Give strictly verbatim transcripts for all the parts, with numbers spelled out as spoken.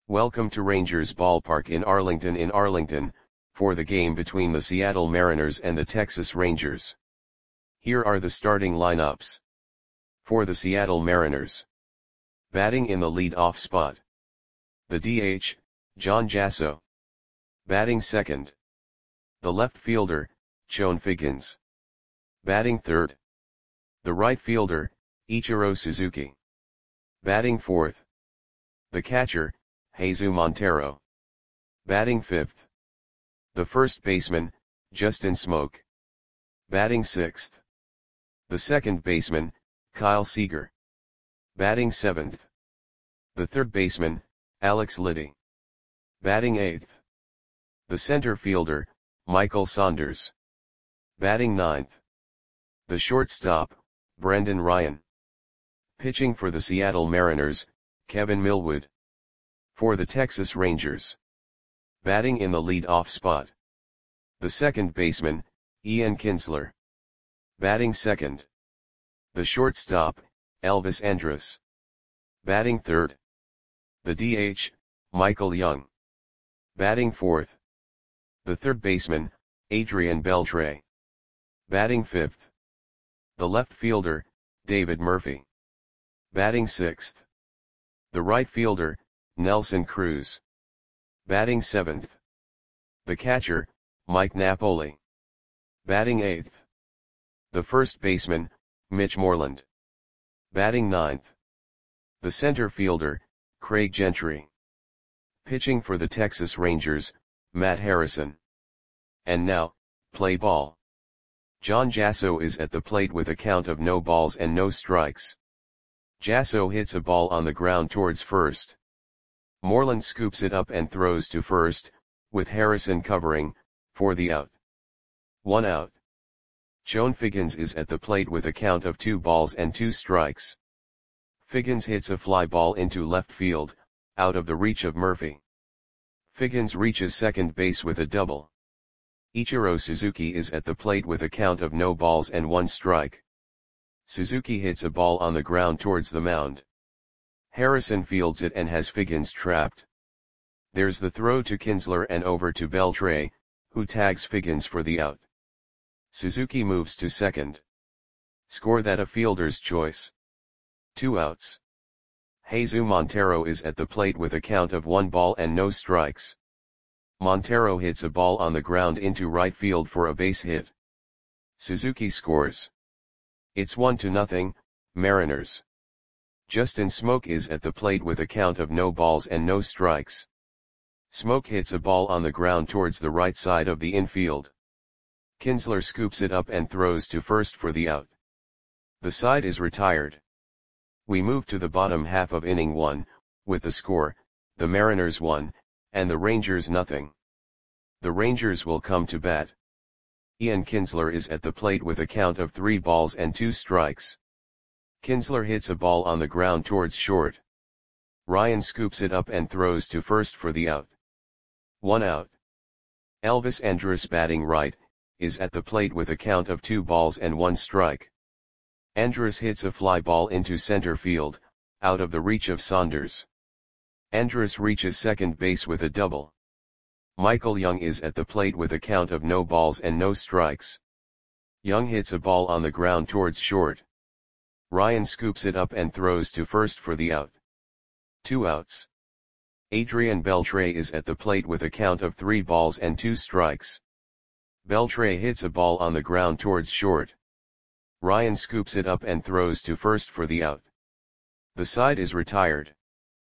Welcome to Rangers Ballpark in Arlington in Arlington, for the game between the Seattle Mariners and the Texas Rangers. Here are the starting lineups. For the Seattle Mariners. Batting in the lead-off spot. The D H, John Jasso. Batting second. The left fielder, Chone Figgins. Batting third. The right fielder, Ichiro Suzuki. Batting fourth. The catcher, Jesus Montero. Batting fifth. The first baseman, Justin Smoak. Batting sixth. The second baseman, Kyle Seager. Batting seventh. The third baseman, Alex Liddy. Batting eighth. The center fielder, Michael Saunders. Batting ninth. The shortstop, Brendan Ryan. Pitching for the Seattle Mariners, Kevin Millwood. For the Texas Rangers. Batting in the lead-off spot. The second baseman, Ian Kinsler. Batting second. The shortstop, Elvis Andrus. Batting third. The D H, Michael Young. Batting fourth. The third baseman, Adrian Beltre. Batting fifth. The left fielder, David Murphy. Batting sixth. The right fielder, Nelson Cruz. Batting seventh. The catcher, Mike Napoli. Batting eighth. The first baseman, Mitch Moreland. Batting ninth. The center fielder, Craig Gentry. Pitching for the Texas Rangers, Matt Harrison. And now, play ball. John Jasso is at the plate with a count of no balls and no strikes. Jasso hits a ball on the ground towards first. Moreland scoops it up and throws to first, with Harrison covering, for the out. One out. Chone Figgins is at the plate with a count of two balls and two strikes. Figgins hits a fly ball into left field, out of the reach of Murphy. Figgins reaches second base with a double. Ichiro Suzuki is at the plate with a count of no balls and one strike. Suzuki hits a ball on the ground towards the mound. Harrison fields it and has Figgins trapped. There's the throw to Kinsler and over to Beltre, who tags Figgins for the out. Suzuki moves to second. Score that a fielder's choice. Two outs. Jesus Montero is at the plate with a count of one ball and no strikes. Montero hits a ball on the ground into right field for a base hit. Suzuki scores. It's one to nothing, Mariners. Justin Smoak is at the plate with a count of no balls and no strikes. Smoak hits a ball on the ground towards the right side of the infield. Kinsler scoops it up and throws to first for the out. The side is retired. We move to the bottom half of inning one, with the score, the Mariners one, and the Rangers nothing. The Rangers will come to bat. Ian Kinsler is at the plate with a count of three balls and two strikes. Kinsler hits a ball on the ground towards short. Ryan scoops it up and throws to first for the out. One out. Elvis Andrus, batting right, is at the plate with a count of two balls and one strike. Andrus hits a fly ball into center field, out of the reach of Saunders. Andrus reaches second base with a double. Michael Young is at the plate with a count of no balls and no strikes. Young hits a ball on the ground towards short. Ryan scoops it up and throws to first for the out. Two outs. Adrian Beltre is at the plate with a count of three balls and two strikes. Beltre hits a ball on the ground towards short. Ryan scoops it up and throws to first for the out. The side is retired.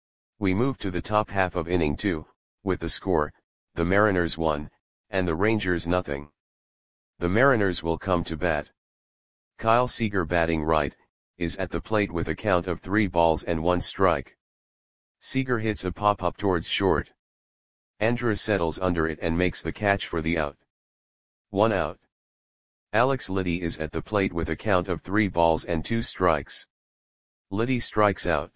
We move to the top half of inning two, with the score, the Mariners one, and the Rangers nothing. The Mariners will come to bat. Kyle Seager, batting right, is at the plate with a count of three balls and one strike. Seager hits a pop-up towards short. Andrus settles under it and makes the catch for the out. One out. Alex Liddy is at the plate with a count of three balls and two strikes. Liddy strikes out.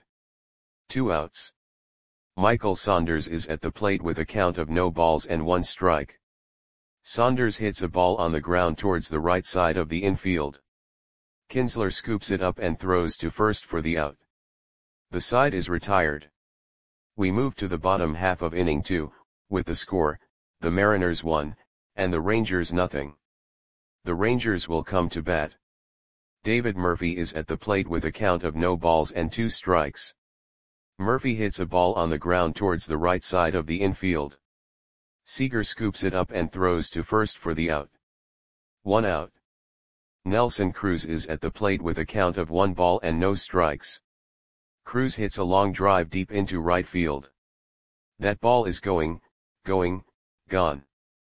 Two outs. Michael Saunders is at the plate with a count of no balls and one strike. Saunders hits a ball on the ground towards the right side of the infield. Kinsler scoops it up and throws to first for the out. The side is retired. We move to the bottom half of inning two, with the score, the Mariners one, and the Rangers nothing. The Rangers will come to bat. David Murphy is at the plate with a count of no balls and two strikes. Murphy hits a ball on the ground towards the right side of the infield. Seager scoops it up and throws to first for the out. One out. Nelson Cruz is at the plate with a count of one ball and no strikes. Cruz hits a long drive deep into right field. That ball is going, going, gone.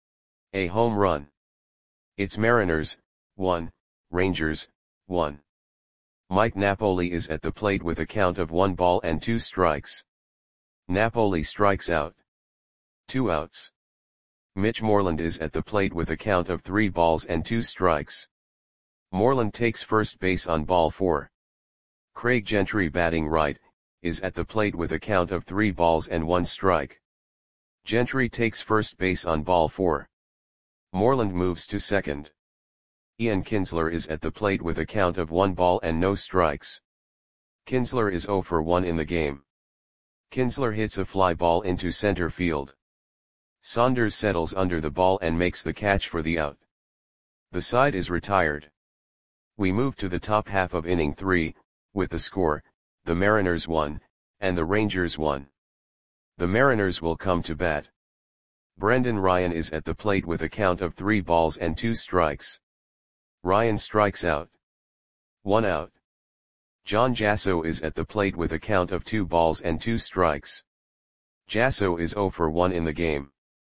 A home run. It's Mariners, one, Rangers, one. Mike Napoli is at the plate with a count of one ball and two strikes. Napoli strikes out. Two outs. Mitch Moreland is at the plate with a count of three balls and two strikes. Moreland takes first base on ball four. Craig Gentry, batting right, is at the plate with a count of three balls and one strike. Gentry takes first base on ball four. Moreland moves to second. Ian Kinsler is at the plate with a count of one ball and no strikes. Kinsler is zero for one in the game. Kinsler hits a fly ball into center field. Saunders settles under the ball and makes the catch for the out. The side is retired. We move to the top half of inning three, with the score, the Mariners one, and the Rangers one. The Mariners will come to bat. Brendan Ryan is at the plate with a count of three balls and two strikes. Ryan strikes out. One out. John Jasso is at the plate with a count of two balls and two strikes. Jasso is zero for one in the game.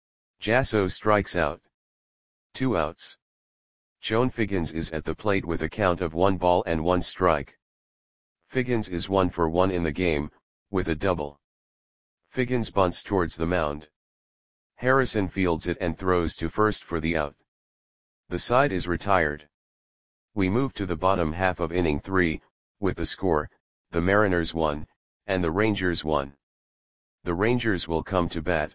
Jasso strikes out. Two outs. Joan Figgins is at the plate with a count of one ball and one strike. Figgins is one for one in the game, with a double. Figgins bunts towards the mound. Harrison fields it and throws to first for the out. The side is retired. We move to the bottom half of inning three, with the score, the Mariners one, and the Rangers one. The Rangers will come to bat.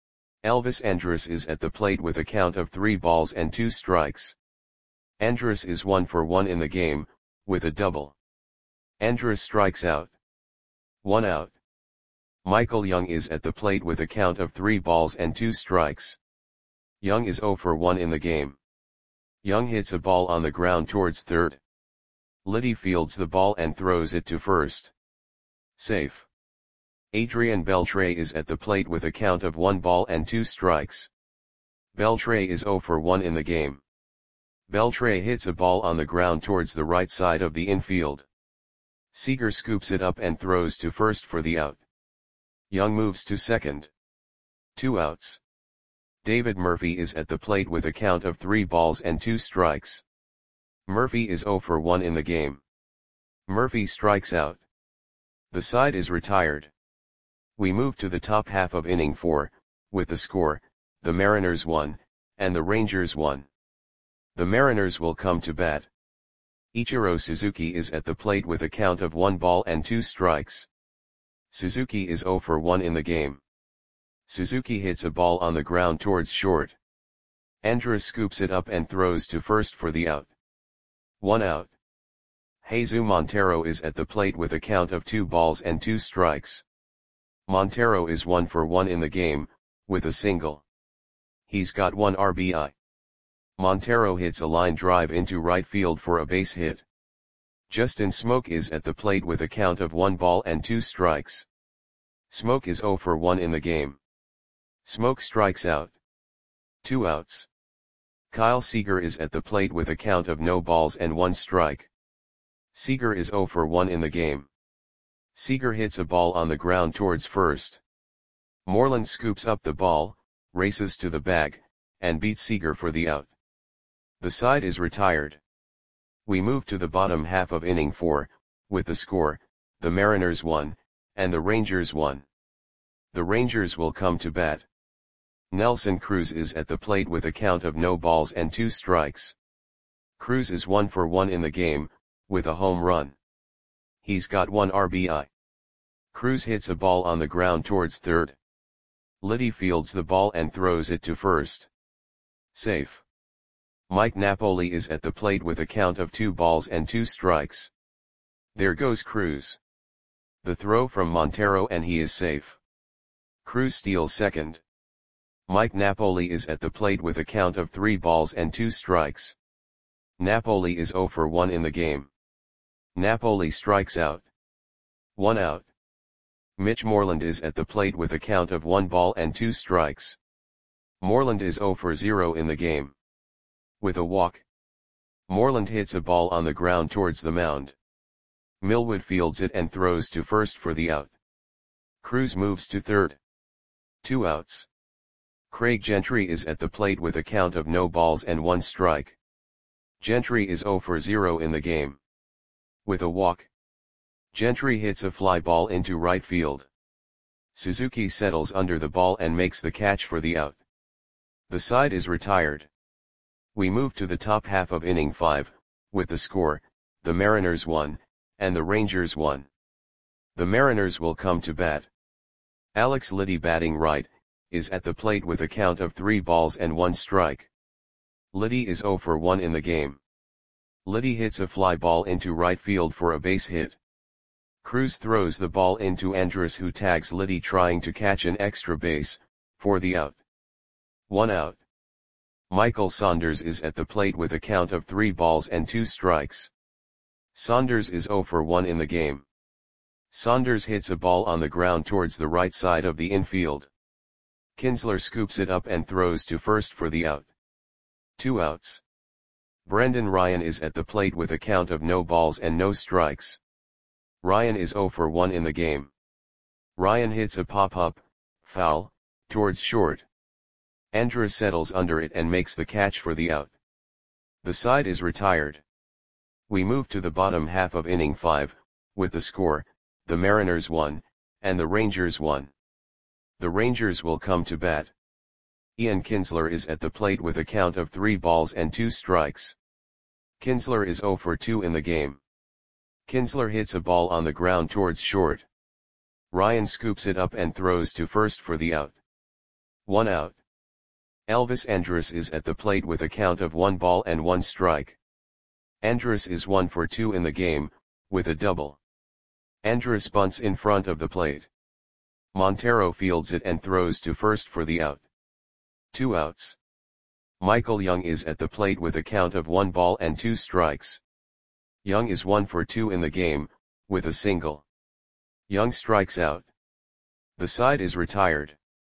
Elvis Andrus is at the plate with a count of three balls and two strikes. Andrus is one for one in the game, with a double. Andrus strikes out. One out. Michael Young is at the plate with a count of three balls and two strikes. Young is zero for one in the game. Young hits a ball on the ground towards third. Liddy fields the ball and throws it to first. Safe. Adrian Beltre is at the plate with a count of one ball and two strikes. Beltre is zero for one in the game. Beltre hits a ball on the ground towards the right side of the infield. Seager scoops it up and throws to first for the out. Young moves to second. Two outs. David Murphy is at the plate with a count of three balls and two strikes. Murphy is zero for one in the game. Murphy strikes out. The side is retired. We move to the top half of inning four, with the score, the Mariners one, and the Rangers one. The Mariners will come to bat. Ichiro Suzuki is at the plate with a count of one ball and two strikes. Suzuki is zero for one in the game. Suzuki hits a ball on the ground towards short. Andrus scoops it up and throws to first for the out. One out. Jesus Montero is at the plate with a count of two balls and two strikes. Montero is one for one in the game, with a single. He's got one R B I. Montero hits a line drive into right field for a base hit. Justin Smoke is at the plate with a count of one ball and two strikes. Smoke is zero for one in the game. Smoke strikes out. Two outs. Kyle Seager is at the plate with a count of no balls and one strike. Seager is zero for one in the game. Seager hits a ball on the ground towards first. Moreland scoops up the ball, races to the bag, and beats Seager for the out. The side is retired. We move to the bottom half of inning four, with the score, the Mariners one, and the Rangers one. The Rangers will come to bat. Nelson Cruz is at the plate with a count of no balls and two strikes. Cruz is one for one in the game, with a home run. He's got one R B I. Cruz hits a ball on the ground towards third. Liddy fields the ball and throws it to first. Safe. Mike Napoli is at the plate with a count of two balls and two strikes. There goes Cruz. The throw from Montero and he is safe. Cruz steals second. Mike Napoli is at the plate with a count of three balls and two strikes. Napoli is zero for one in the game. Napoli strikes out. One out. Mitch Moreland is at the plate with a count of one ball and two strikes. Moreland is zero for zero in the game. With a walk, Moreland hits a ball on the ground towards the mound. Millwood fields it and throws to first for the out. Cruz moves to third. Two outs. Craig Gentry is at the plate with a count of no balls and one strike. Gentry is zero for zero in the game. With a walk, Gentry hits a fly ball into right field. Suzuki settles under the ball and makes the catch for the out. The side is retired. We move to the top half of inning five, with the score, the Mariners won, and the Rangers won. The Mariners will come to bat. Alex Liddy, batting right, is at the plate with a count of three balls and one strike. Liddy is zero for one in the game. Liddy hits a fly ball into right field for a base hit. Cruz throws the ball into Andrus, who tags Liddy trying to catch an extra base, for the out. One out. Michael Saunders is at the plate with a count of three balls and two strikes. Saunders is zero for one in the game. Saunders hits a ball on the ground towards the right side of the infield. Kinsler scoops it up and throws to first for the out. Two outs. Brendan Ryan is at the plate with a count of no balls and no strikes. Ryan is zero for one in the game. Ryan hits a pop-up, foul, towards short. Andrus settles under it and makes the catch for the out. The side is retired. We move to the bottom half of inning five, with the score, the Mariners won, and the Rangers won. The Rangers will come to bat. Ian Kinsler is at the plate with a count of three balls and two strikes. Kinsler is zero for two in the game. Kinsler hits a ball on the ground towards short. Ryan scoops it up and throws to first for the out. One out. Elvis Andrus is at the plate with a count of one ball and one strike. Andrus is one for two in the game, with a double. Andrus bunts in front of the plate. Montero fields it and throws to first for the out. Two outs. Michael Young is at the plate with a count of one ball and two strikes. Young is one for two in the game, with a single. Young strikes out. The side is retired.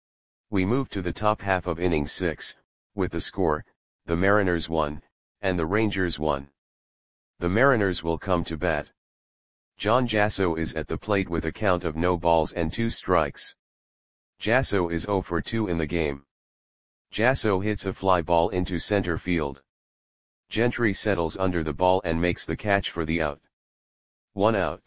We move to the top half of inning six, with the score, the Mariners won, and the Rangers won. The Mariners will come to bat. John Jasso is at the plate with a count of no balls and two strikes. Jasso is zero for two in the game. Jasso hits a fly ball into center field. Gentry settles under the ball and makes the catch for the out. One out.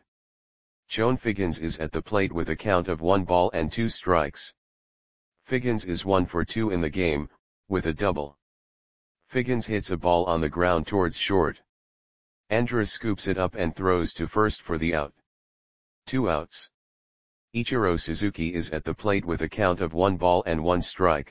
Chone Figgins is at the plate with a count of one ball and two strikes. Figgins is one for two in the game, with a double. Figgins hits a ball on the ground towards short. Andrus scoops it up and throws to first for the out. Two outs. Ichiro Suzuki is at the plate with a count of one ball and one strike.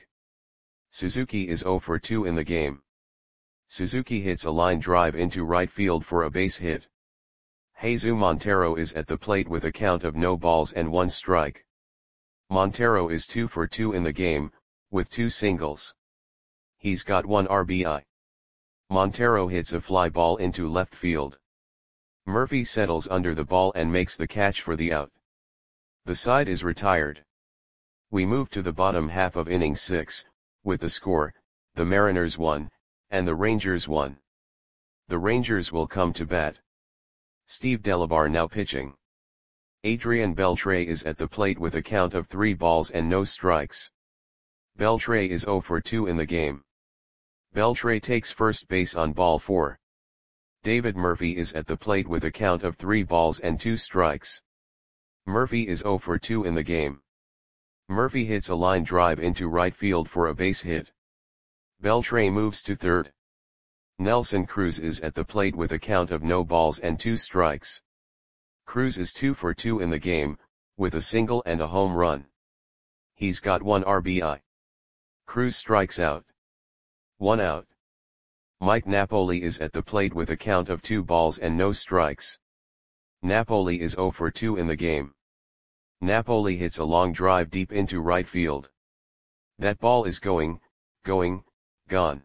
Suzuki is zero for two in the game. Suzuki hits a line drive into right field for a base hit. Jesus Montero is at the plate with a count of no balls and one strike. Montero is two for two in the game, with two singles. He's got one R B I. Montero hits a fly ball into left field. Murphy settles under the ball and makes the catch for the out. The side is retired. We move to the bottom half of inning six, with the score, the Mariners won, and the Rangers won. The Rangers will come to bat. Steve Delabar now pitching. Adrian Beltre is at the plate with a count of three balls and no strikes. Beltre is zero for two in the game. Beltre takes first base on ball four. David Murphy is at the plate with a count of three balls and two strikes. Murphy is zero for two in the game. Murphy hits a line drive into right field for a base hit. Beltre moves to third. Nelson Cruz is at the plate with a count of no balls and two strikes. Cruz is two for two in the game, with a single and a home run. He's got one R B I. Cruz strikes out. One out. Mike Napoli is at the plate with a count of two balls and no strikes. Napoli is zero for two in the game. Napoli hits a long drive deep into right field. That ball is going, going, gone.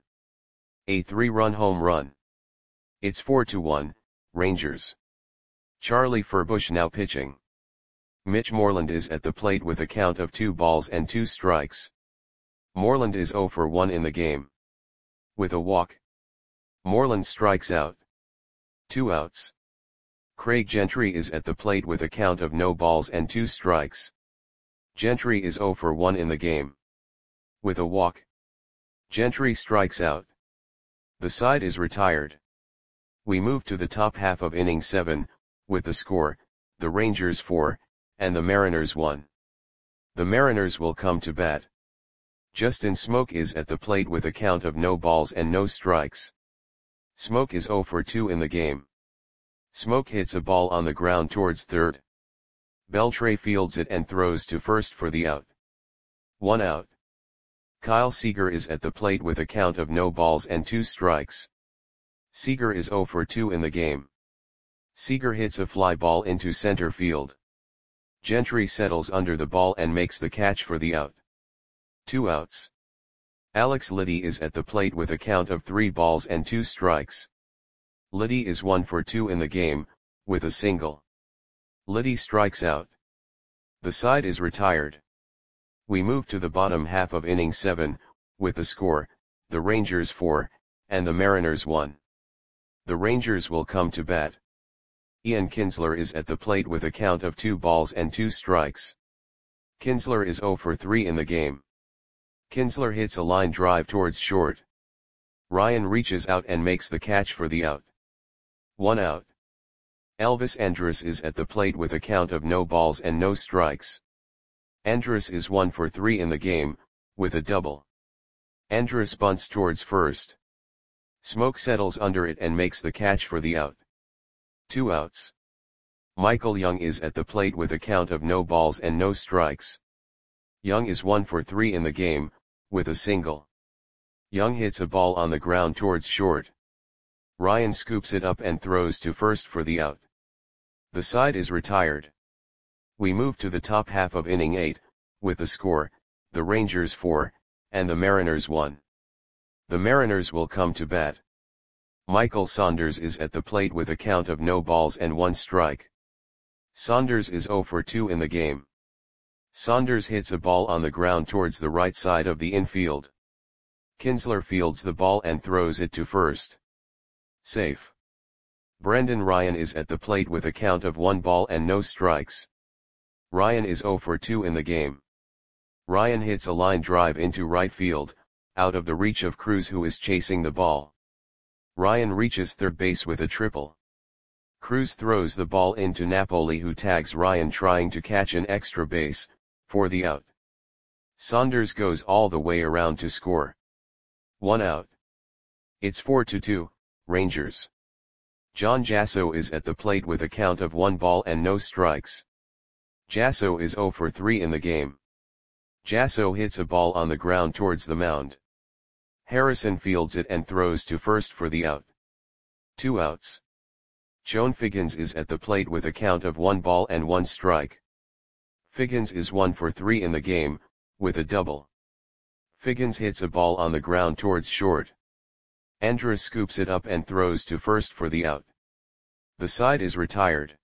A three-run home run. It's four to one, Rangers. Charlie Furbush now pitching. Mitch Moreland is at the plate with a count of two balls and two strikes. Moreland is zero for one in the game. With a walk. Moreland strikes out. Two outs. Craig Gentry is at the plate with a count of no balls and two strikes. Gentry is zero for one in the game. With a walk. Gentry strikes out. The side is retired. We move to the top half of inning seven, with the score, the Rangers four, and the Mariners one. The Mariners will come to bat. Justin Smoke is at the plate with a count of no balls and no strikes. Smoke is zero for two in the game. Smoke hits a ball on the ground towards third. Beltre fields it and throws to first for the out. One out. Kyle Seager is at the plate with a count of no balls and two strikes. Seager is zero for two in the game. Seager hits a fly ball into center field. Gentry settles under the ball and makes the catch for the out. Two outs. Alex Liddy is at the plate with a count of three balls and two strikes. Liddy is one for two in the game, with a single. Liddy strikes out. The side is retired. We move to the bottom half of inning seven, with the score, the Rangers four, and the Mariners one. The Rangers will come to bat. Ian Kinsler is at the plate with a count of two balls and two strikes. Kinsler is zero for three in the game. Kinsler hits a line drive towards short. Ryan reaches out and makes the catch for the out. One out. Elvis Andrus is at the plate with a count of no balls and no strikes. Andrus is one for three in the game, with a double. Andrus bunts towards first. Smoke settles under it and makes the catch for the out. Two outs. Michael Young is at the plate with a count of no balls and no strikes. Young is one for three in the game, with a single. Young hits a ball on the ground towards short. Ryan scoops it up and throws to first for the out. The side is retired. We move to the top half of inning eight, with the score, the Rangers four, and the Mariners one. The Mariners will come to bat. Michael Saunders is at the plate with a count of no balls and one strike. Saunders is zero for two in the game. Saunders hits a ball on the ground towards the right side of the infield. Kinsler fields the ball and throws it to first. Safe. Brendan Ryan is at the plate with a count of one ball and no strikes. Ryan is zero for two in the game. Ryan hits a line drive into right field, out of the reach of Cruz, who is chasing the ball. Ryan reaches third base with a triple. Cruz throws the ball into Napoli, who tags Ryan trying to catch an extra base, for the out. Saunders goes all the way around to score. One out. It's four to two, Rangers. John Jasso is at the plate with a count of one ball and no strikes. Jasso is zero for three in the game. Jasso hits a ball on the ground towards the mound. Harrison fields it and throws to first for the out. Two outs. Joan Figgins is at the plate with a count of one ball and one strike. Figgins is one for three in the game, with a double. Figgins hits a ball on the ground towards short. Andrus scoops it up and throws to first for the out. The side is retired.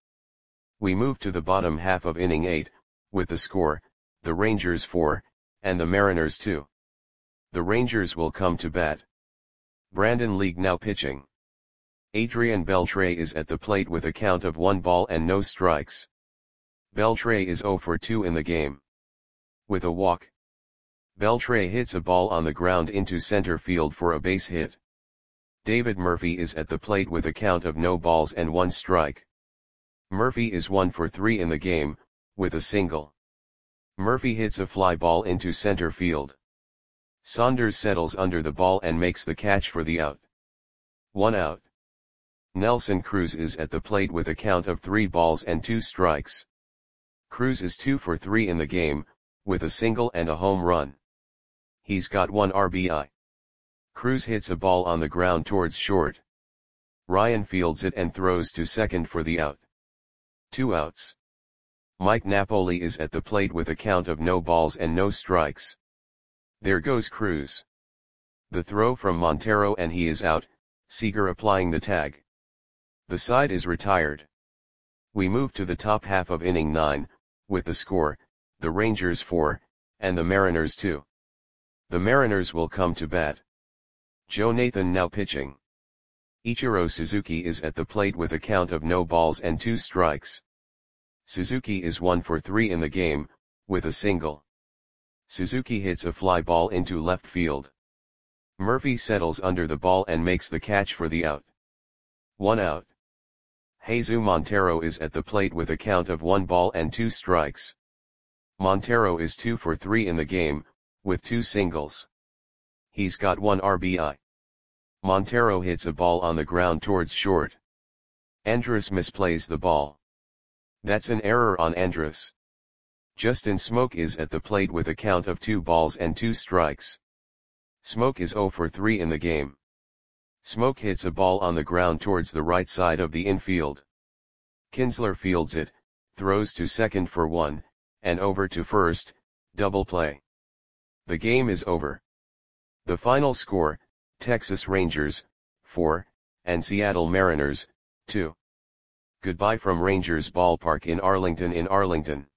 We move to the bottom half of inning eight, with the score, the Rangers four, and the Mariners two. The Rangers will come to bat. Brandon League now pitching. Adrian Beltre is at the plate with a count of one ball and no strikes. Beltre is zero for two in the game. With a walk. Beltre hits a ball on the ground into center field for a base hit. David Murphy is at the plate with a count of no balls and one strike. Murphy is one for three in the game, with a single. Murphy hits a fly ball into center field. Saunders settles under the ball and makes the catch for the out. One out. Nelson Cruz is at the plate with a count of three balls and two strikes. Cruz is two for three in the game, with a single and a home run. He's got one R B I. Cruz hits a ball on the ground towards short. Ryan fields it and throws to second for the out. Two outs. Mike Napoli is at the plate with a count of no balls and no strikes. There goes Cruz. The throw from Montero and he is out, Seager applying the tag. The side is retired. We move to the top half of inning nine, with the score, the Rangers four, and the Mariners two. The Mariners will come to bat. Joe Nathan now pitching. Ichiro Suzuki is at the plate with a count of no balls and two strikes. Suzuki is one for three in the game, with a single. Suzuki hits a fly ball into left field. Murphy settles under the ball and makes the catch for the out. One out. Jesus Montero is at the plate with a count of one ball and two strikes. Montero is two for three in the game, with two singles. He's got one R B I. Montero hits a ball on the ground towards short. Andrus misplays the ball. That's an error on Andrus. Justin Smoke is at the plate with a count of two balls and two strikes. Smoke is zero for three in the game. Smoke hits a ball on the ground towards the right side of the infield. Kinsler fields it, throws to second for one, and over to first, double play. The game is over. The final score, Texas Rangers, four, and Seattle Mariners, two. Goodbye from Rangers Ballpark in Arlington in Arlington.